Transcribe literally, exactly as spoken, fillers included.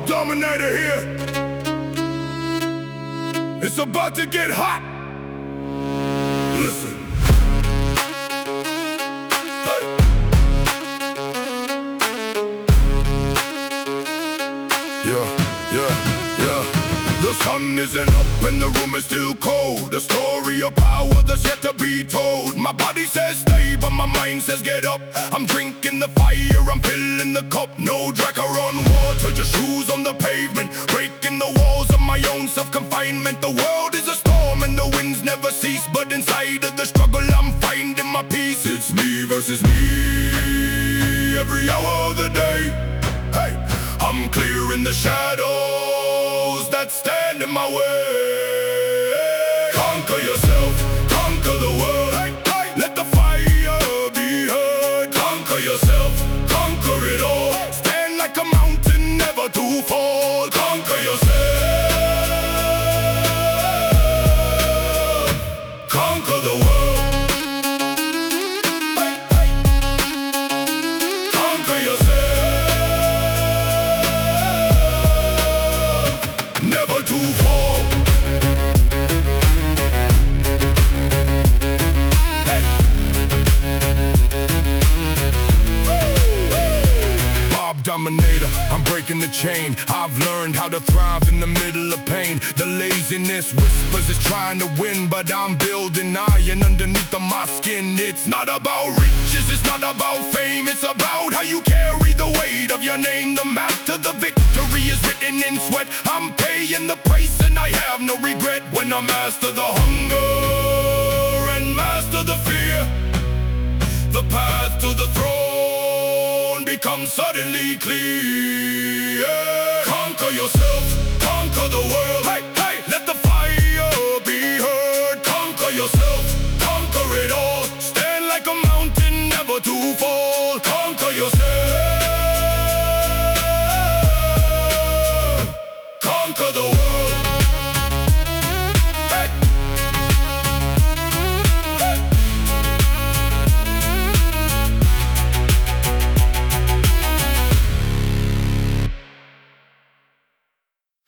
Dominator here. It's about to get hot. Listen. Hey. Yeah, yeah, yeah. The sun isn't up and the room is still cold. The story of power that's yet to be told. My body says stay, but my mind says get up. I'm drinking the fire, I'm filling the cup. No Dracar on water, just shoes on the pavement. Breaking the walls of my own self-confinement. The world is a storm and the winds never cease, but inside of the struggle I'm finding my peace. It's me versus me, every hour of the day. Hey, I'm clearing the shadows that stand in my way. Conquer yourself, conquer the world. Hey, hey. Let the fire be heard. Conquer yourself, conquer it all. Stand like a mountain, never to fall. Conquer yourself, conquer the world. Hey, hey. Conquer yourself, never to fall. Dominator, I'm breaking the chain. I've learned how to thrive in the middle of pain. The laziness whispers is trying to win, but I'm building iron underneath of my skin. It's not about riches, it's not about fame. It's about how you carry the weight of your name. The map to the victory is written in sweat. I'm paying the price and I have no regret. When I master the hunger and master the fear, the path to the throne becomes suddenly clear. Conquer yourself,